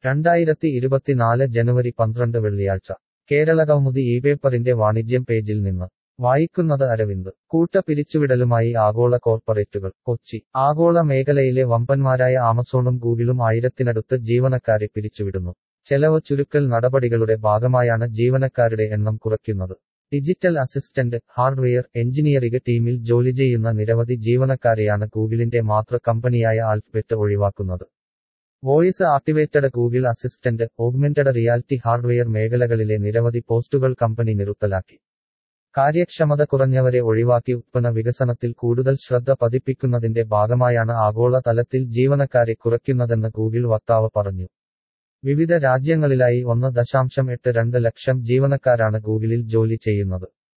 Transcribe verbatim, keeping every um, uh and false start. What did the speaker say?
രണ്ടായിരത്തി ഇരുപത്തിനാല് ജനുവരി പന്ത്രണ്ട് വെള്ളിയാഴ്ച കേരളകൗമുദി ഈ പേപ്പറിന്റെ വാണിജ്യം പേജിൽ നിന്ന് വായിക്കുന്നത് അരവിന്ദ്. കൂട്ട പിരിച്ചുവിടലുമായി ആഗോള കോർപ്പറേറ്റുകൾ. കൊച്ചി. ആഗോള മേഖലയിലെ വമ്പന്മാരായ ആമസോണും ഗൂഗിളും ആയിരത്തിനടുത്ത് ജീവനക്കാരെ പിരിച്ചുവിടുന്നു. ചെലവ് ചുരുക്കൽ നടപടികളുടെ ഭാഗമായാണ് ജീവനക്കാരുടെ എണ്ണം കുറയ്ക്കുന്നത്. ഡിജിറ്റൽ അസിസ്റ്റന്റ്, ഹാർഡ്വെയർ എഞ്ചിനീയറിംഗ് ടീമിൽ ജോലി ചെയ്യുന്ന നിരവധി ജീവനക്കാരെയാണ് ഗൂഗിളിന്റെ മാതൃ കമ്പനിയായ ആൽഫബെറ്റ് ഒഴിവാക്കുന്നത്. Voice activated Google assistant, augmented reality hardware മേഖലകളിലെ നിരവധി പോസ്റ്റുകൾ കമ്പനി നിർത്തലാക്കി. കാര്യക്ഷമത കുറഞ്ഞവരെ ഒഴിവാക്കി ഉത്പന്ന വികസനത്തിൽ കൂടുതൽ ശ്രദ്ധ പതിപ്പിക്കുന്നതിന്റെ ഭാഗമായാണ് ആഗോള തലത്തിൽ ജീവനക്കാരെ കുറയ്ക്കുന്നതെന്ന് ഗൂഗിൾ വക്താവ് പറഞ്ഞു. വിവിധ രാജ്യങ്ങളിലായി ഒന്ന് ദശാംശം എട്ട് രണ്ട് ലക്ഷം ജീവനക്കാരാണ് ഗൂഗിളിൽ ജോലി ചെയ്യുന്നത്.